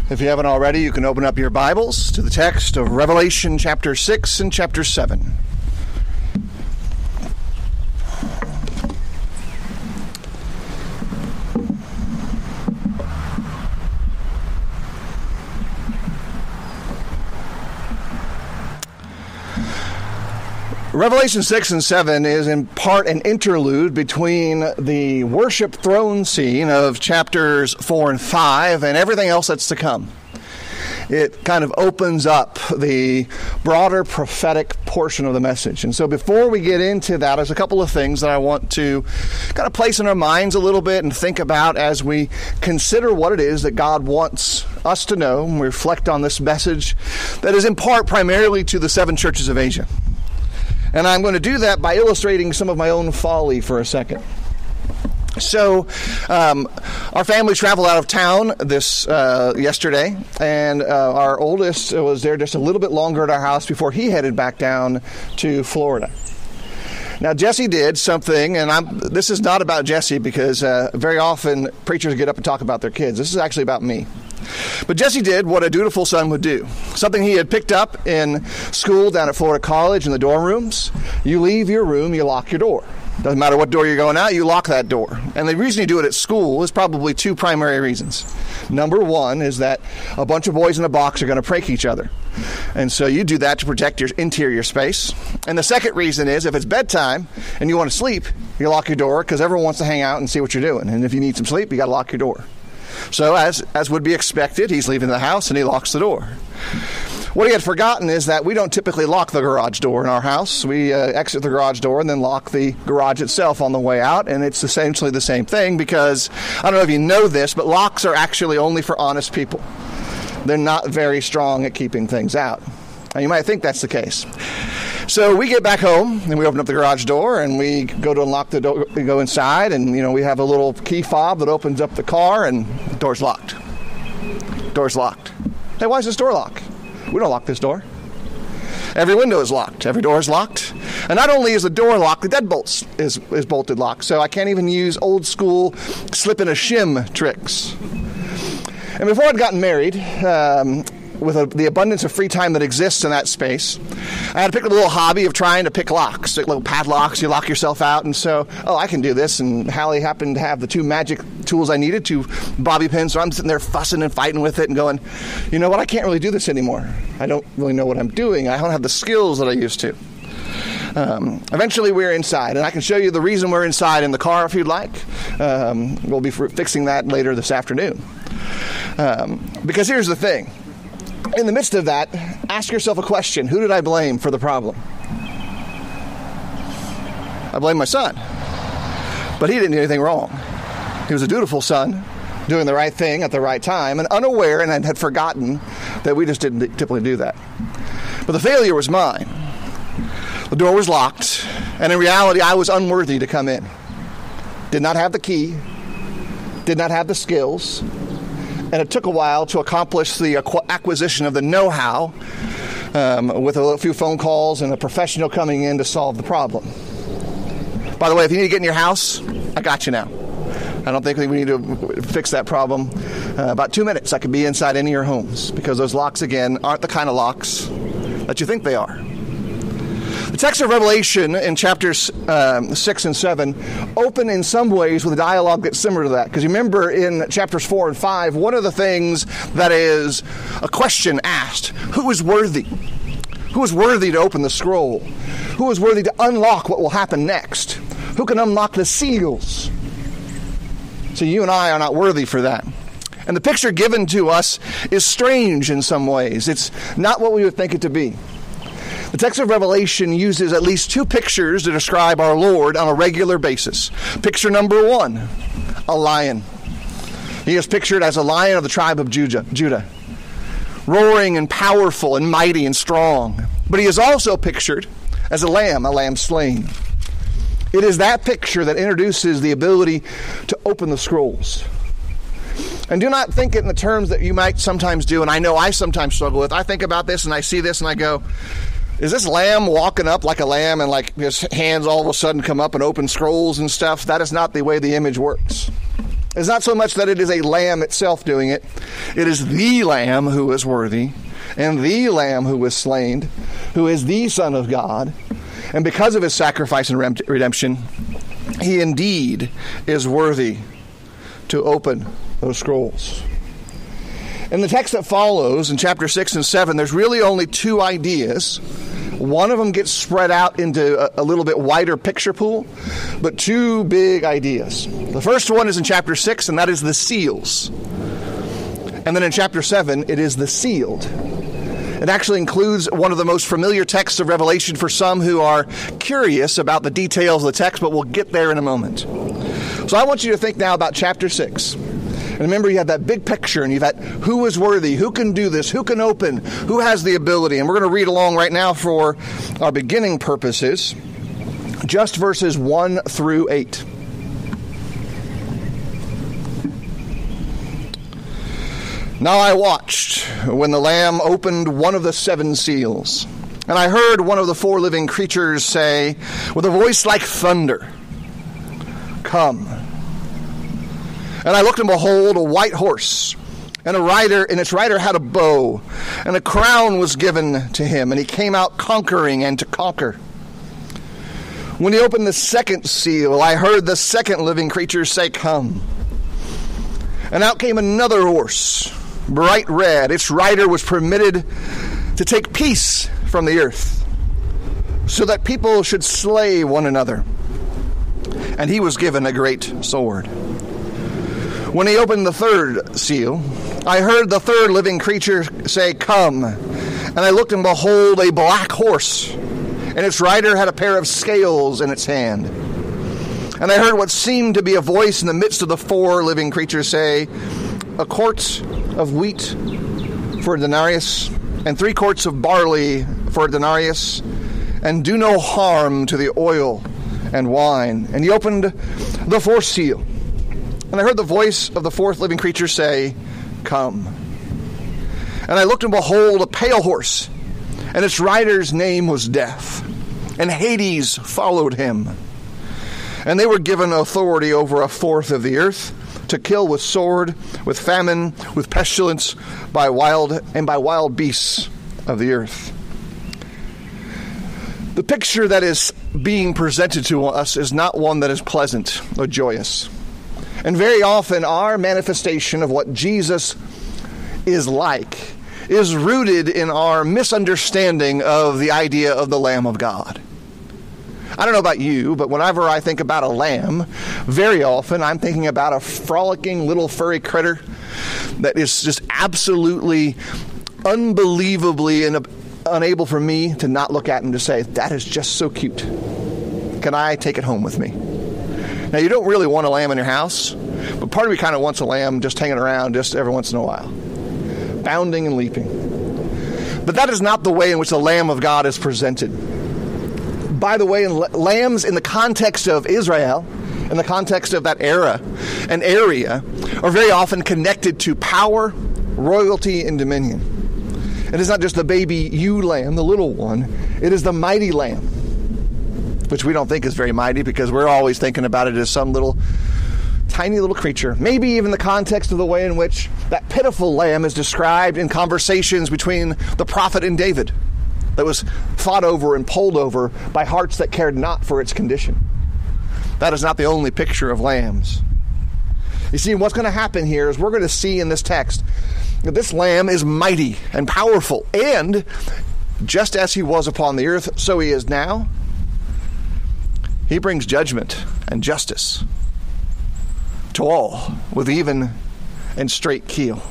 If you haven't already, you can open up your Bibles to the text of Revelation chapter 6 and chapter 7. Revelation 6 and 7 is in part an interlude between the worship throne scene of chapters 4 and 5 and everything else that's to come. It kind of opens up the broader prophetic portion of the message. And so before we get into that, there's a couple of things that I want to kind of place in our minds a little bit and think about as we consider what it is that God wants us to know and reflect on this message that is in part primarily to the 7 churches of Asia. And I'm going to do that by illustrating some of my own folly for a second. So, our family traveled out of town yesterday, and our oldest was there just a little bit longer at our house before he headed back down to Florida. Now, Jesse did something, and this is not about Jesse because very often preachers get up and talk about their kids. This is actually about me. But Jesse did what a dutiful son would do. Something he had picked up in school down at Florida College in the dorm rooms. You leave your room, you lock your door. Doesn't matter what door you're going out, you lock that door. And the reason you do it at school is probably 2 primary reasons. Number 1 is that a bunch of boys in a box are going to prank each other. And so you do that to protect your interior space. And the second reason is if it's bedtime and you want to sleep, you lock your door because everyone wants to hang out and see what you're doing. And if you need some sleep, you got to lock your door. So as would be expected, he's leaving the house and he locks the door. What he had forgotten is that we don't typically lock the garage door in our house. We exit the garage door and then lock the garage itself on the way out, and it's essentially the same thing because, I don't know if you know this, but locks are actually only for honest people. They're not very strong at keeping things out. Now, you might think that's the case. So we get back home, and we open up the garage door, and we go to unlock the door. We go inside, and, we have a little key fob that opens up the car, and the door's locked. Door's locked. Hey, why is this door locked? We don't lock this door. Every window is locked. Every door is locked. And not only is the door locked, the deadbolt is bolted locked. So I can't even use old school slip in a shim tricks. And before I'd gotten married, with the abundance of free time that exists in that space, I had picked up a little hobby of trying to pick locks, like little padlocks. You lock yourself out, and so, I can do this. And Hallie happened to have the 2 magic tools I needed, 2 bobby pins, so I'm sitting there fussing and fighting with it and going, you know what, I can't really do this anymore. I don't really know what I'm doing. I don't have the skills that I used to. Eventually we're inside, and I can show you the reason we're inside in the car if you'd like. We'll be fixing that later this afternoon. Because here's the thing. In the midst of that, ask yourself a question. Who did I blame for the problem? I blame my son. But he didn't do anything wrong. He was a dutiful son, doing the right thing at the right time, and unaware and had forgotten that we just didn't typically do that. But the failure was mine. The door was locked, and in reality, I was unworthy to come in. Did not have the key, did not have the skills, and it took a while to accomplish the acquisition of the know-how with a few phone calls and a professional coming in to solve the problem. By the way, if you need to get in your house, I got you now. I don't think we need to fix that problem. About 2 minutes, I could be inside any of your homes because those locks, again, aren't the kind of locks that you think they are. The text of Revelation in chapters 6 and 7 open in some ways with a dialogue that's similar to that. Because you remember in chapters 4 and 5, one of the things that is a question asked, who is worthy? Who is worthy to open the scroll? Who is worthy to unlock what will happen next? Who can unlock the seals? So you and I are not worthy for that. And the picture given to us is strange in some ways. It's not what we would think it to be. The text of Revelation uses at least 2 pictures to describe our Lord on a regular basis. Picture number 1, a lion. He is pictured as a lion of the tribe of Judah, roaring and powerful and mighty and strong. But he is also pictured as a lamb slain. It is that picture that introduces the ability to open the scrolls. And do not think it in the terms that you might sometimes do, and I know I sometimes struggle with. I think about this and I see this and I go, is this lamb walking up like a lamb and like his hands all of a sudden come up and open scrolls and stuff? That is not the way the image works. It's not so much that it is a lamb itself doing it. It is the Lamb who is worthy, and the Lamb who was slain, who is the Son of God. And because of his sacrifice and redemption, he indeed is worthy to open those scrolls. In the text that follows, in chapter 6 and 7, there's really only two ideas. One of them gets spread out into a little bit wider picture pool, but two big ideas. The first one is in chapter 6, and that is the seals. And then in chapter 7, it is the sealed. It actually includes one of the most familiar texts of Revelation for some who are curious about the details of the text, but we'll get there in a moment. So I want you to think now about chapter 6. And remember, you have that big picture, and you've got who is worthy, who can do this, who can open, who has the ability. And we're going to read along right now for our beginning purposes, just verses 1 through 8. Now I watched when the Lamb opened one of the 7 seals, and I heard one of the 4 living creatures say, with a voice like thunder, "Come." And I looked, and behold, a white horse, and its rider had a bow, and a crown was given to him, and he came out conquering and to conquer. When he opened the 2nd seal, I heard the 2nd living creature say, "Come." And out came another horse, bright red. Its rider was permitted to take peace from the earth, so that people should slay one another. And he was given a great sword. When he opened the 3rd seal, I heard the 3rd living creature say, "Come." And I looked, and behold, a black horse, and its rider had a pair of scales in its hand. And I heard what seemed to be a voice in the midst of the 4 living creatures say, "A quart of wheat for a denarius, and 3 quarts of barley for a denarius, and do no harm to the oil and wine." And he opened the 4th seal. And I heard the voice of the 4th living creature say, "Come." And I looked, and behold, a pale horse, and its rider's name was Death, and Hades followed him. And they were given authority over 1/4 of the earth, to kill with sword, with famine, with pestilence, by wild beasts of the earth. The picture that is being presented to us is not one that is pleasant or joyous. And very often our manifestation of what Jesus is like is rooted in our misunderstanding of the idea of the Lamb of God. I don't know about you, but whenever I think about a lamb, very often I'm thinking about a frolicking little furry critter that is just absolutely, unbelievably unable for me to not look at and to say, "That is just so cute. Can I take it home with me?" Now, you don't really want a lamb in your house, but part of me kind of wants a lamb just hanging around just every once in a while, bounding and leaping. But that is not the way in which the Lamb of God is presented. By the way, lambs in the context of Israel, in the context of that era and area, are very often connected to power, royalty, and dominion. It is not just the baby ewe lamb, the little one. It is the mighty lamb, which we don't think is very mighty because we're always thinking about it as some little, tiny little creature. Maybe even the context of the way in which that pitiful lamb is described in conversations between the prophet and David, that was fought over and pulled over by hearts that cared not for its condition. That is not the only picture of lambs. You see, what's going to happen here is we're going to see in this text that this lamb is mighty and powerful, and just as he was upon the earth, so he is now. He brings judgment and justice to all with even and straight keel.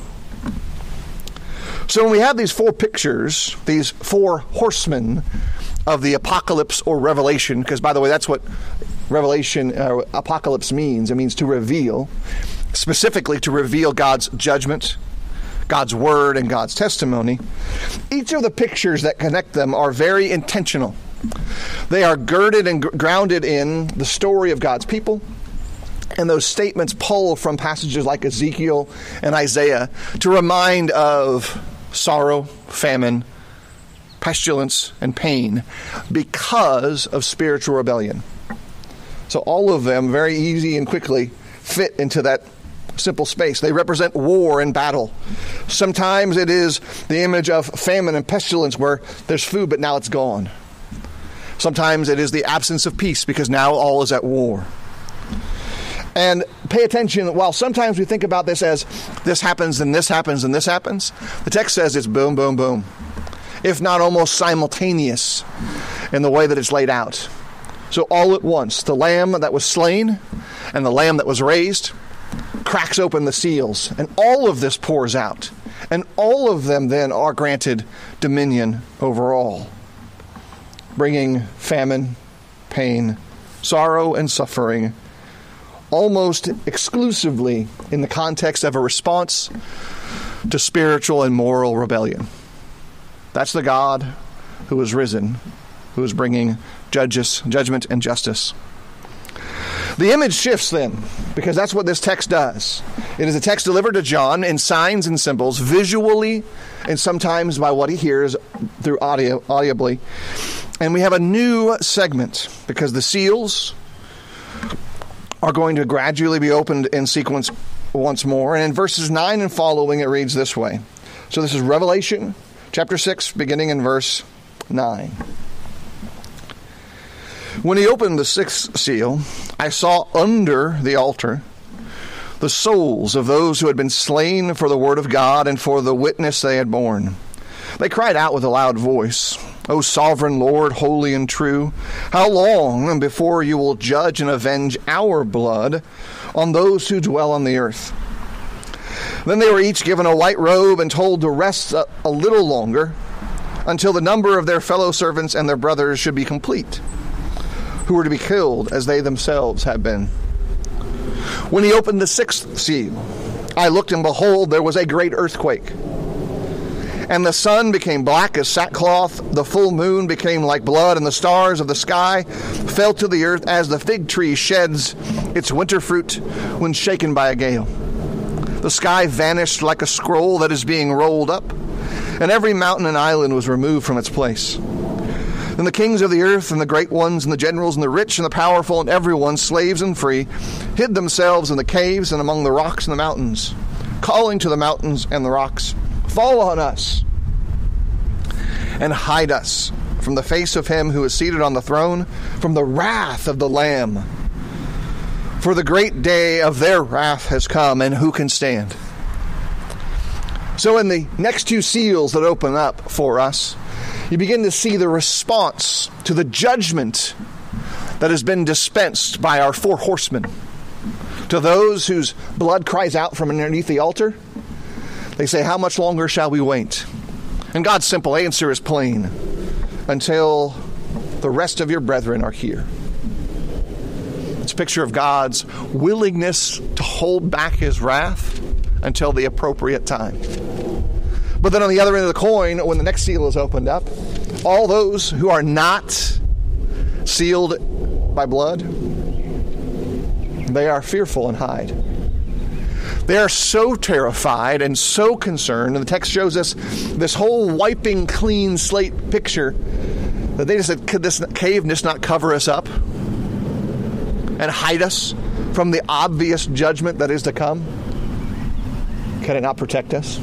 So when we have these 4 pictures, these 4 horsemen of the apocalypse or revelation, because by the way, that's what revelation, apocalypse means. It means to reveal, specifically to reveal God's judgment, God's word, and God's testimony. Each of the pictures that connect them are very intentional. They are girded and grounded in the story of God's people, and those statements pull from passages like Ezekiel and Isaiah to remind of sorrow, famine, pestilence, and pain because of spiritual rebellion. So all of them very easy and quickly fit into that simple space. They represent war and battle. Sometimes it is the image of famine and pestilence where there's food, but now it's gone. Sometimes it is the absence of peace because now all is at war. And pay attention, while sometimes we think about this as this happens and this happens and this happens, the text says it's boom, boom, boom. If not almost simultaneous in the way that it's laid out. So all at once, the lamb that was slain and the lamb that was raised cracks open the seals, and all of this pours out. And all of them then are granted dominion over all, bringing famine, pain, sorrow, and suffering almost exclusively in the context of a response to spiritual and moral rebellion. That's the God who is risen, who is bringing judgment and justice. The image shifts then, because that's what this text does. It is a text delivered to John in signs and symbols, visually, and sometimes by what he hears through audibly. And we have a new segment, because the seals are going to gradually be opened in sequence once more. And in verses 9 and following, it reads this way. So this is Revelation chapter 6, beginning in verse 9. When he opened the sixth seal, I saw under the altar the souls of those who had been slain for the word of God and for the witness they had borne. They cried out with a loud voice, O sovereign Lord, holy and true, how long before you will judge and avenge our blood on those who dwell on the earth? Then they were each given a white robe and told to rest a little longer until the number of their fellow servants and their brothers should be complete, who were to be killed as they themselves had been. When he opened the sixth seal, I looked, and behold, there was a great earthquake. And the sun became black as sackcloth, the full moon became like blood, and the stars of the sky fell to the earth as the fig tree sheds its winter fruit when shaken by a gale. The sky vanished like a scroll that is being rolled up, and every mountain and island was removed from its place. Then the kings of the earth and the great ones and the generals and the rich and the powerful and everyone, slaves and free, hid themselves in the caves and among the rocks and the mountains, calling to the mountains and the rocks, Fall on us and hide us from the face of him who is seated on the throne, from the wrath of the Lamb. For the great day of their wrath has come, and who can stand? So in the next two seals that open up for us, you begin to see the response to the judgment that has been dispensed by our four horsemen. To those whose blood cries out from underneath the altar, they say, how much longer shall we wait? And God's simple answer is plain. Until the rest of your brethren are here. It's a picture of God's willingness to hold back his wrath until the appropriate time. But then on the other end of the coin, when the next seal is opened up, all those who are not sealed by blood, they are fearful and hide. They are so terrified and so concerned, and the text shows us this whole wiping clean slate picture, that they just said, could this cave just not cover us up and hide us from the obvious judgment that is to come? Can it not protect us?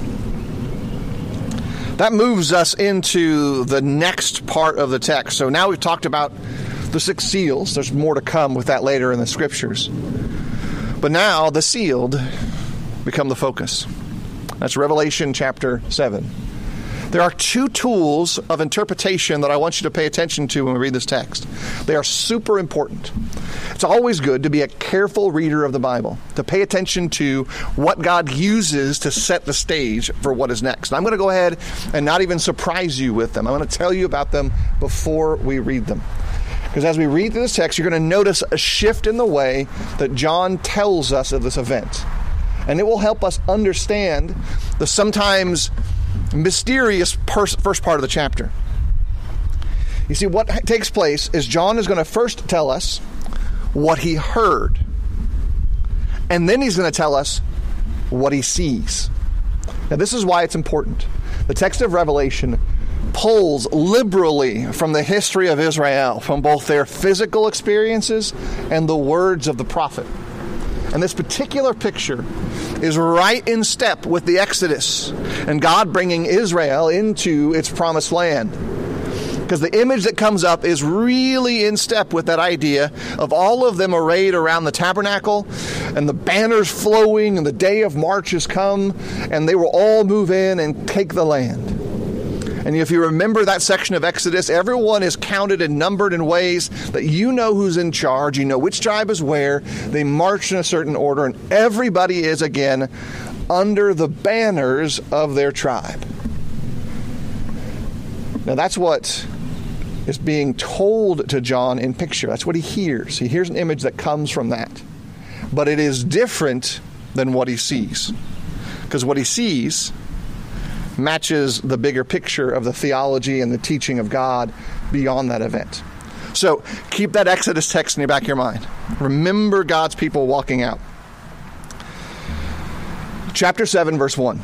That moves us into the next part of the text. So now we've talked about the six seals. There's more to come with that later in the scriptures. But now the sealed become the focus. That's Revelation chapter 7. There are two tools of interpretation that I want you to pay attention to when we read this text. They are super important. It's always good to be a careful reader of the Bible, to pay attention to what God uses to set the stage for what is next. And I'm going to go ahead and not even surprise you with them. I'm going to tell you about them before we read them. Because as we read through this text, you're going to notice a shift in the way that John tells us of this event. And it will help us understand the sometimes mysterious first part of the chapter. You see, what takes place is John is going to first tell us what he heard. And then he's going to tell us what he sees. Now, this is why it's important. The text of Revelation pulls liberally from the history of Israel, from both their physical experiences and the words of the prophet. And this particular picture is right in step with the Exodus and God bringing Israel into its promised land. Because the image that comes up is really in step with that idea of all of them arrayed around the tabernacle and the banners flowing and the day of March has come and they will all move in and take the land. And if you remember that section of Exodus, everyone is counted and numbered in ways that you know who's in charge, you know which tribe is where, they march in a certain order, and everybody is again under the banners of their tribe. Now that's what is being told to John in picture. That's what he hears. He hears an image that comes from that. But it is different than what he sees. Because what he sees matches the bigger picture of the theology and the teaching of God beyond that event. So keep that Exodus text in the back of your mind. Remember God's people walking out. Chapter 7, verse 1.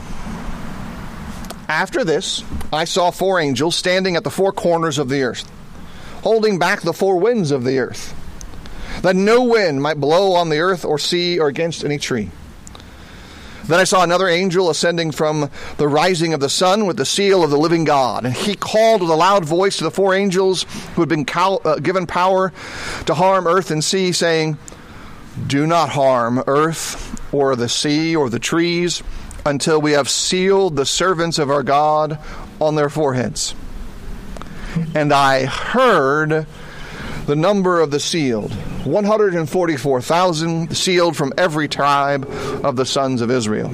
After this, I saw 4 angels standing at the 4 corners of the earth, holding back the 4 winds of the earth, that no wind might blow on the earth or sea or against any tree. Then I saw another angel ascending from the rising of the sun with the seal of the living God. And he called with a loud voice to the 4 angels who had been given power to harm earth and sea, saying, "Do not harm earth or the sea or the trees, until we have sealed the servants of our God on their foreheads." And I heard the number of the sealed, 144,000 sealed from every tribe of the sons of Israel.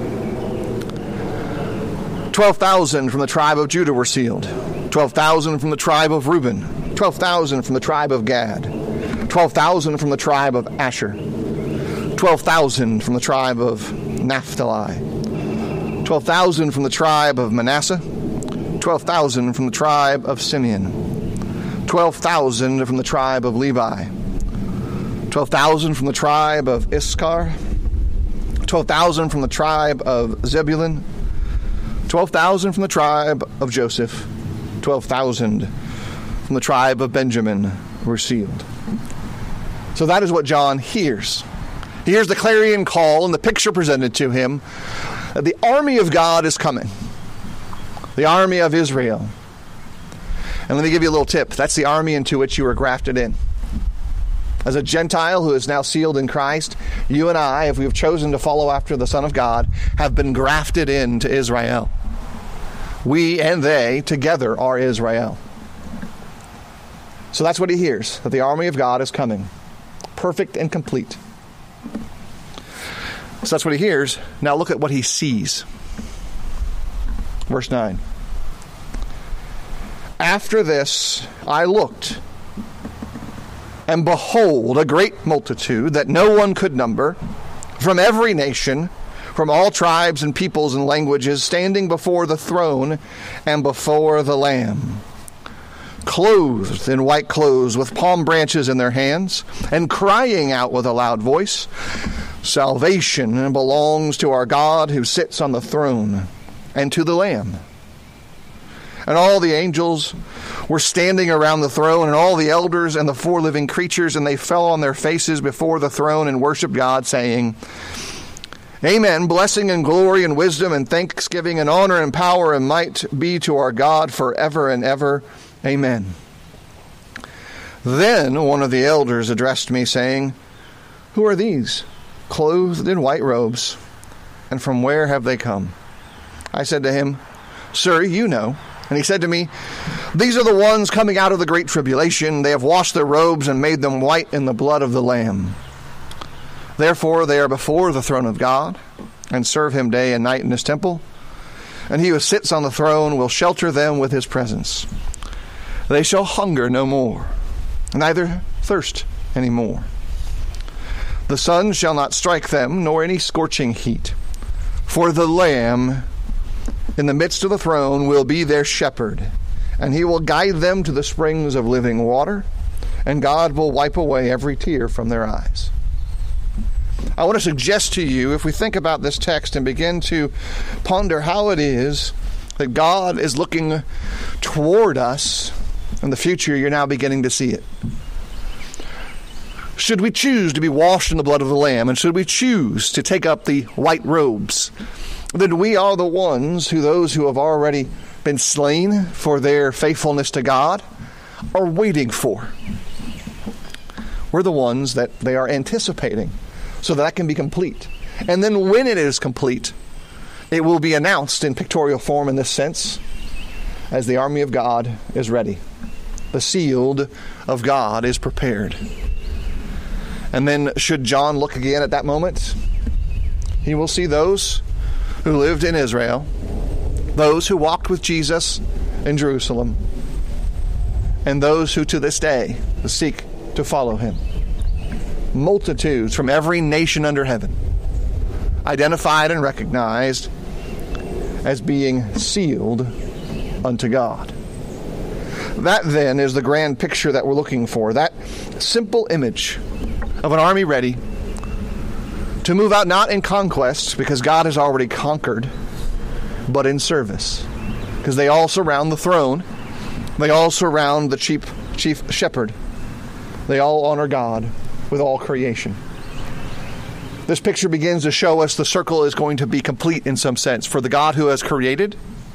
12,000 from the tribe of Judah were sealed, 12,000 from the tribe of Reuben, 12,000 from the tribe of Gad, 12,000 from the tribe of Asher, 12,000 from the tribe of Naphtali, 12,000 from the tribe of Manasseh, 12,000 from the tribe of Simeon, 12,000 from the tribe of Levi, 12,000 from the tribe of Issachar, 12,000 from the tribe of Zebulun, 12,000 from the tribe of Joseph, 12,000 from the tribe of Benjamin were sealed. So that is what John hears. He hears the clarion call and the picture presented to him that the army of God is coming. The army of Israel. And let me give you a little tip. That's the army into which you were grafted in. As a Gentile who is now sealed in Christ, you and I, if we have chosen to follow after the Son of God, have been grafted into Israel. We and they together are Israel. So that's what he hears, that the army of God is coming. Perfect and complete. So that's what he hears. Now look at what he sees. Verse 9. After this I looked, and behold, a great multitude that no one could number, from every nation, from all tribes and peoples and languages, standing before the throne and before the Lamb, clothed in white clothes, with palm branches in their hands, and crying out with a loud voice, "Salvation belongs to our God who sits on the throne, and to the Lamb." And all the angels were standing around the throne, and all the elders and the 4 living creatures, and they fell on their faces before the throne and worshiped God, saying, "Amen, blessing and glory and wisdom and thanksgiving and honor and power and might be to our God forever and ever. Amen." Then one of the elders addressed me, saying, "Who are these, clothed in white robes, and from where have they come?" I said to him, "Sir, you know." And he said to me, "These are the ones coming out of the great tribulation. They have washed their robes and made them white in the blood of the Lamb. Therefore they are before the throne of God, and serve him day and night in his temple. And he who sits on the throne will shelter them with his presence. They shall hunger no more, neither thirst any more. The sun shall not strike them, nor any scorching heat. For the Lamb in the midst of the throne will be their shepherd, and he will guide them to the springs of living water, and God will wipe away every tear from their eyes." I want to suggest to you, if we think about this text and begin to ponder how it is that God is looking toward us in the future, you're now beginning to see it. should we choose to be washed in the blood of the Lamb, and should we choose to take up the white robes, then we are the ones those who have already been slain for their faithfulness to God are waiting for. We're the ones that they are anticipating so that can be complete. And then when it is complete, it will be announced in pictorial form in this sense as the army of God is ready. The shield of God is prepared. And then should John look again at that moment, he will see those who lived in Israel, those who walked with Jesus in Jerusalem, and those who to this day seek to follow him. Multitudes from every nation under heaven, identified and recognized as being sealed unto God. That then is the grand picture that we're looking for. That simple image of an army ready to move out not in conquest, because God has already conquered, but in service. Because they all surround the throne. They all surround the chief shepherd. They all honor God with all creation. This picture begins to show us the circle is going to be complete in some sense. For the God who has created,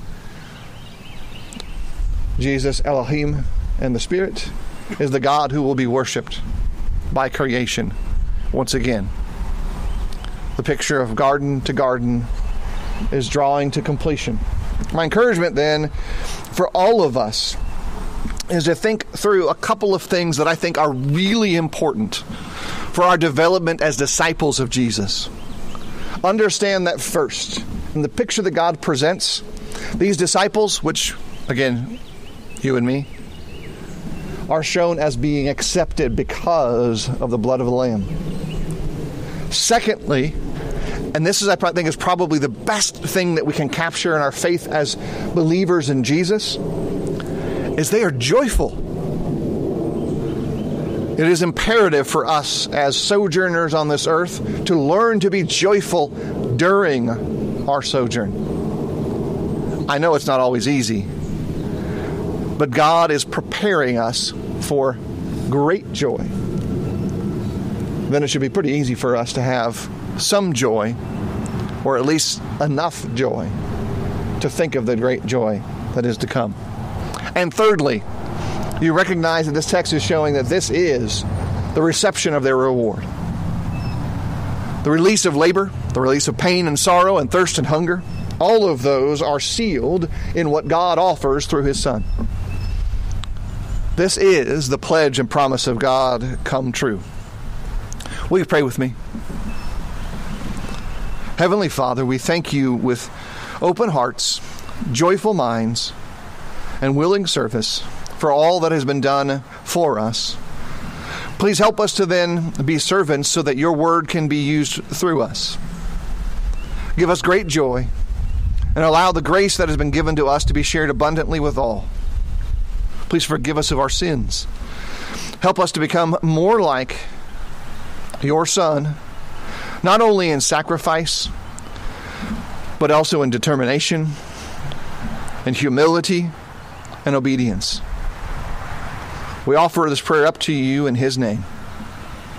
Jesus, Elohim, and the Spirit, is the God who will be worshipped by creation once again. The picture of garden to garden is drawing to completion. My encouragement then for all of us is to think through a couple of things that I think are really important for our development as disciples of Jesus. Understand that first, in the picture that God presents, these disciples, which, again, you and me, are shown as being accepted because of the blood of the Lamb. Secondly, and this is, I think, is probably the best thing that we can capture in our faith as believers in Jesus, is they are joyful. It is imperative for us as sojourners on this earth to learn to be joyful during our sojourn. I know it's not always easy, but God is preparing us for great joy. Then it should be pretty easy for us to have some joy, or at least enough joy, to think of the great joy that is to come. And thirdly, you recognize that this text is showing that this is the reception of their reward. The release of labor, the release of pain and sorrow and thirst and hunger, all of those are sealed in what God offers through his Son. This is the pledge and promise of God come true. Will you pray with me? Heavenly Father, we thank you with open hearts, joyful minds, and willing service for all that has been done for us. Please help us to then be servants so that your word can be used through us. Give us great joy and allow the grace that has been given to us to be shared abundantly with all. Please forgive us of our sins. Help us to become more like your Son, not only in sacrifice, but also in determination, in humility, and obedience. We offer this prayer up to you in his name.